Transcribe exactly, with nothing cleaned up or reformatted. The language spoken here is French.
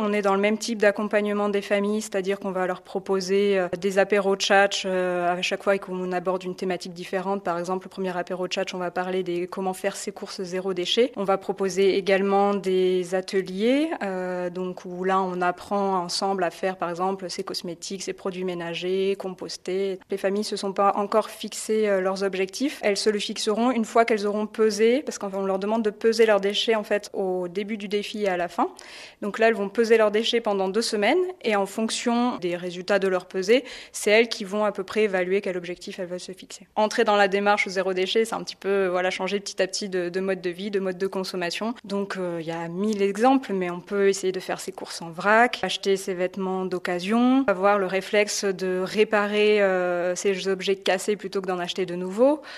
on est dans le même type d'accompagnement des familles, c'est-à-dire qu'on va leur proposer des apéros tchatch à chaque fois qu'on aborde une thématique différente. Par exemple, le premier apéro tchatch, on va parler des comment faire ses courses zéro déchet. On va proposer également des ateliers, euh, donc où là on apprend ensemble à faire par exemple ses cosmétiques, ses produits ménagers, composter. Les familles se sont pas encore fixé euh, leurs objectifs. Elles se le fixeront une fois qu'elles auront pesé, parce qu'on leur demande de peser leurs déchets en fait au début du défi et à la fin. Donc là, elles vont peser leurs déchets pendant deux semaines et en fonction des résultats de leur pesée, c'est elles qui vont à peu près évaluer quel objectif elles veulent se fixer. Entrer dans la démarche zéro déchet, c'est un petit peu voilà changer petit à petit de, de mode de vie, de mode de consommation. Donc il euh, y a mille exemples, mais on peut essayer de faire ses courses en vrac, acheter ses vêtements d'occasion, avoir le réflexe de réparer euh, ses objets cassés plutôt que d'en acheter de nouveaux.